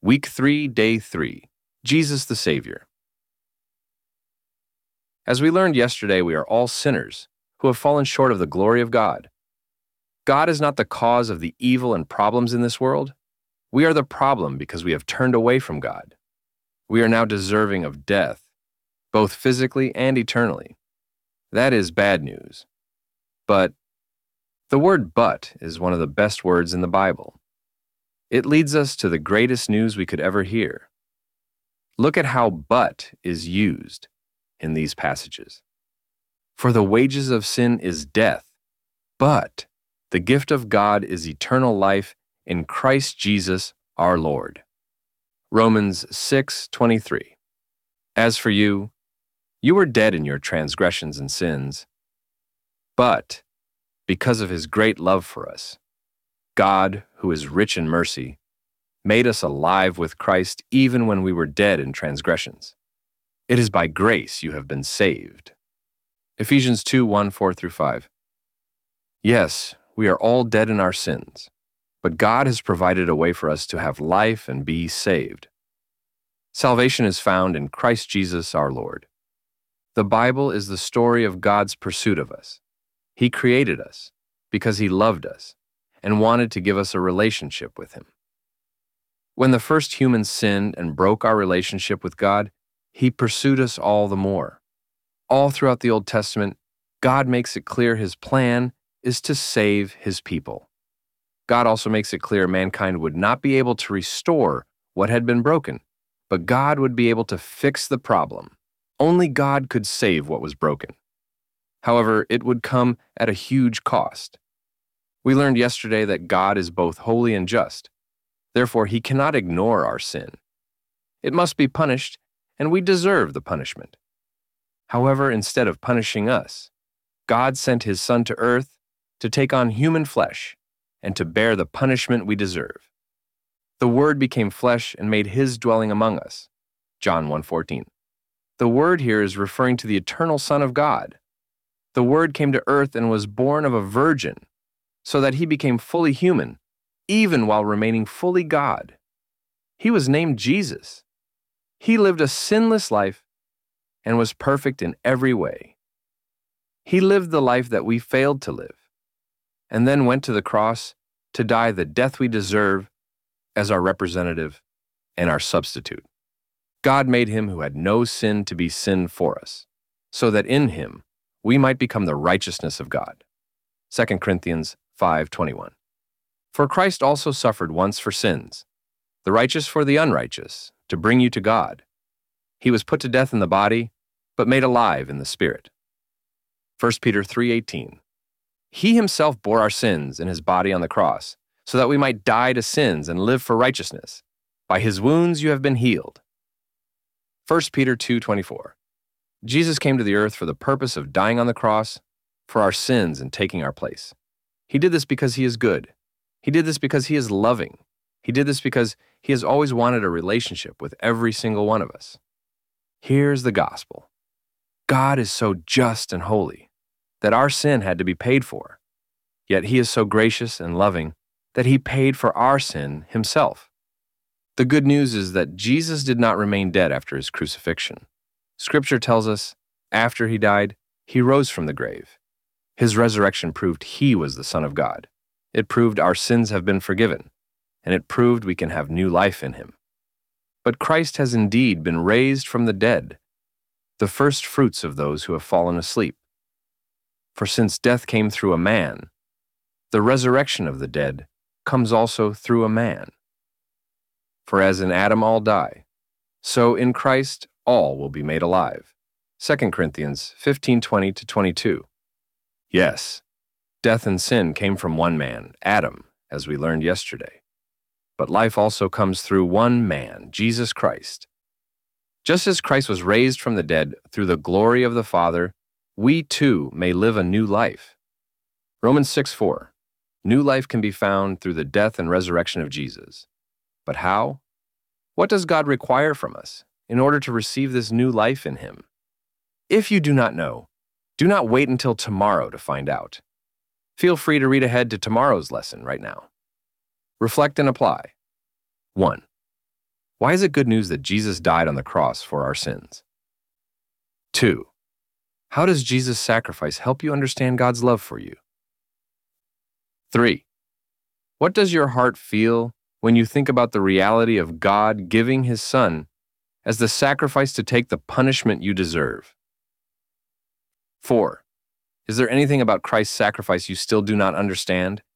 Week 3, Day 3. Jesus the Savior. As we learned yesterday, we are all sinners who have fallen short of the glory of God. God is not the cause of the evil and problems in this world. We are the problem because we have turned away from God. We are now deserving of death, both physically and eternally. That is bad news. But the word "but" is one of the best words in the Bible. It leads us to the greatest news we could ever hear. Look at how "but" is used in these passages. For the wages of sin is death, but the gift of God is eternal life in Christ Jesus our Lord. Romans 6:23. As for you, you were dead in your transgressions and sins, but because of his great love for us, God, who is rich in mercy, made us alive with Christ even when we were dead in transgressions. It is by grace you have been saved. Ephesians 2:1-4-5. Yes, we are all dead in our sins, but God has provided a way for us to have life and be saved. Salvation is found in Christ Jesus our Lord. The Bible is the story of God's pursuit of us. He created us because he loved us and wanted to give us a relationship with him. When the first humans sinned and broke our relationship with God, he pursued us all the more. All throughout the Old Testament, God makes it clear his plan is to save his people. God also makes it clear mankind would not be able to restore what had been broken, but God would be able to fix the problem. Only God could save what was broken. However, it would come at a huge cost. We learned yesterday that God is both holy and just. Therefore, he cannot ignore our sin. It must be punished, and we deserve the punishment. However, instead of punishing us, God sent his Son to earth to take on human flesh and to bear the punishment we deserve. The Word became flesh and made his dwelling among us. John 1:14. The Word here is referring to the eternal Son of God. The Word came to earth and was born of a virgin, so that he became fully human, even while remaining fully God. He was named Jesus. He lived a sinless life and was perfect in every way. He lived the life that we failed to live, and then went to the cross to die the death we deserve as our representative and our substitute. God made him who had no sin to be sin for us, so that in him we might become the righteousness of God. 2 Corinthians 5:21. For Christ also suffered once for sins, the righteous for the unrighteous, to bring you to God. He was put to death in the body, but made alive in the spirit. 1 Peter 3:18. He himself bore our sins in his body on the cross, so that we might die to sins and live for righteousness. By his wounds you have been healed. 1 Peter 2:24. Jesus came to the earth for the purpose of dying on the cross for our sins and taking our place. He did this because he is good. He did this because he is loving. He did this because he has always wanted a relationship with every single one of us. Here's the gospel. God is so just and holy that our sin had to be paid for. Yet he is so gracious and loving that he paid for our sin himself. The good news is that Jesus did not remain dead after his crucifixion. Scripture tells us, after he died, he rose from the grave. His resurrection proved he was the Son of God. It proved our sins have been forgiven, and it proved we can have new life in him. But Christ has indeed been raised from the dead, the first fruits of those who have fallen asleep. For since death came through a man, the resurrection of the dead comes also through a man. For as in Adam all die, so in Christ all will be made alive. 2 Corinthians 15:20-22. Yes, death and sin came from one man, Adam, as we learned yesterday. But life also comes through one man, Jesus Christ. Just as Christ was raised from the dead through the glory of the Father, we too may live a new life. Romans 6:4. New life can be found through the death and resurrection of Jesus. But how? What does God require from us in order to receive this new life in him? If you do not know, do not wait until tomorrow to find out. Feel free to read ahead to tomorrow's lesson right now. Reflect and apply. 1. Why is it good news that Jesus died on the cross for our sins? 2. How does Jesus' sacrifice help you understand God's love for you? 3. What does your heart feel when you think about the reality of God giving His Son as the sacrifice to take the punishment you deserve? 4. Is there anything about Christ's sacrifice you still do not understand?